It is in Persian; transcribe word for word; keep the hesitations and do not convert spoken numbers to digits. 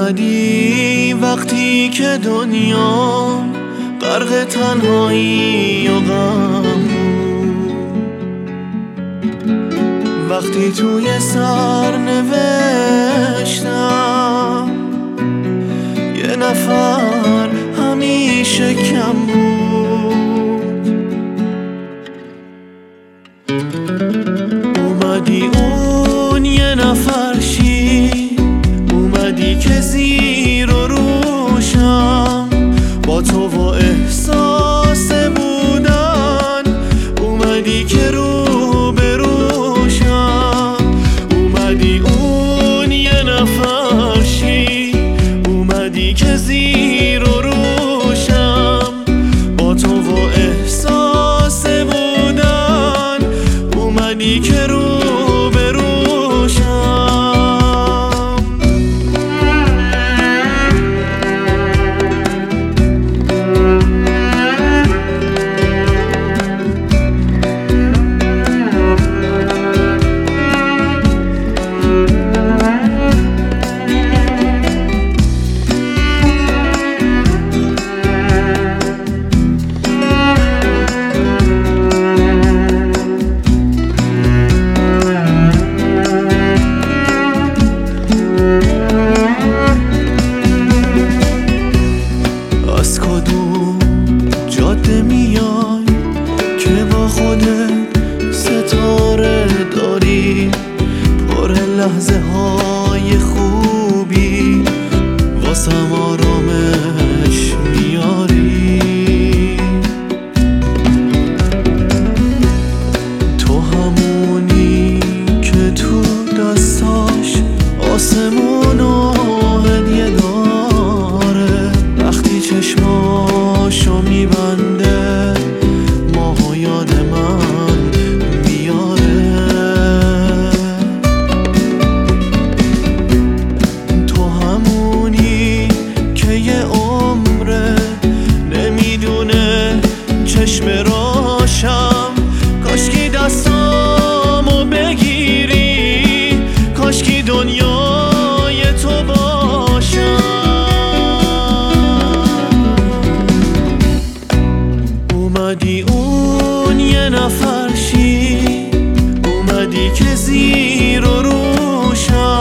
اومدی وقتی که دنیا غرق تنهایی و غم بود، وقتی توی سر نوشتم یه نفر همیشه کم بود. اومدی اون یه نفر شی، اومدی که زیر و روشم با تو و احساس بودن، اومدی که رو به روشم، اومدی اون یه نفر شی، اومدی که زیر و روشم با تو و احساس بودن، اومدی که رو به روشم. از کدوم جاده میای که با خودت ستاره داری، پر لحظه های خوبی واسم آرامش میاری. تو همونی که تو دستاش آسمونو هدیه داره، وقتی چشماشو میبنده ماهو یاد من میاره. تو همونی که یه عمره نمیدونه چشم راشم، کاشکی دستامو بگیری، کاشکی دنیای تو باشم. اومدی اون یه نفر شی، اومدی که زیر و روشم